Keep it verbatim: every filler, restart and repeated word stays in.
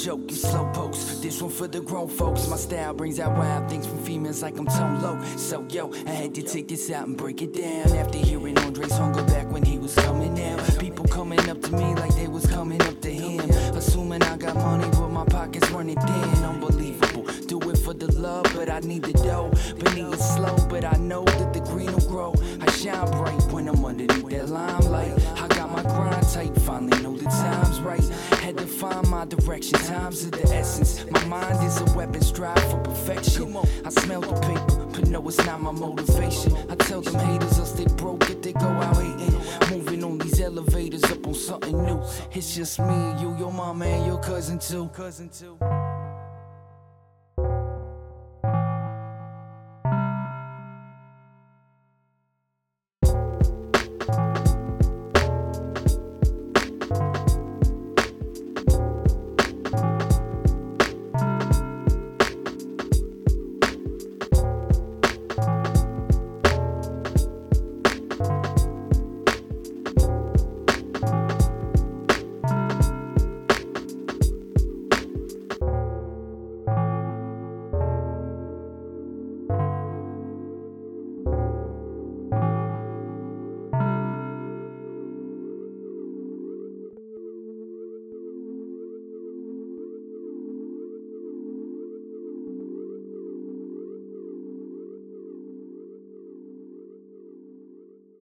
joke, you slow post. This one for the grown folks. My style brings out wild things from females like I'm tone low. So yo, I had to take this out and break it down. After hearing Andre's hunger back when he was coming out. People coming up to me like they was coming up to him. Assuming I got money but my pockets running thin. Unbelievable, do it for the love but I need the dough. Beneath it slow but I know that the green will grow. I shine bright when I'm underneath that limelight. I got my grind tight, finally know the time's right. Had to find my direction, time's of the essence. My mind is a weapon, strive for perfection. I smell the paper, but no, it's not my motivation. I tell them haters else they broke if they go out hating. Moving on these elevators up on something new. It's just me and you, your mama and your cousin too. Cousin too.